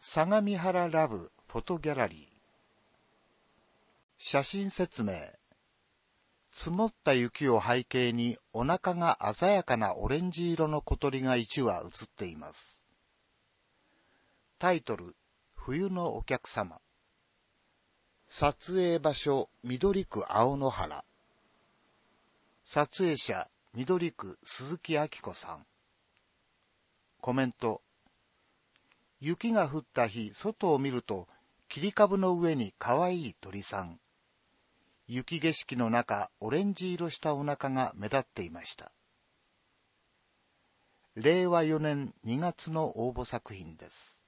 相模原ラブフォトギャラリー。写真説明。積もった雪を背景にお腹が鮮やかなオレンジ色の小鳥が1羽写っています。タイトル、冬のお客様。撮影場所、緑区青野原。撮影者、緑区鈴木明子さん。コメント。雪が降った日、外を見ると、切り株の上にかわいい鳥さん。雪景色の中、オレンジ色したお腹が目立っていました。令和4年2月の応募作品です。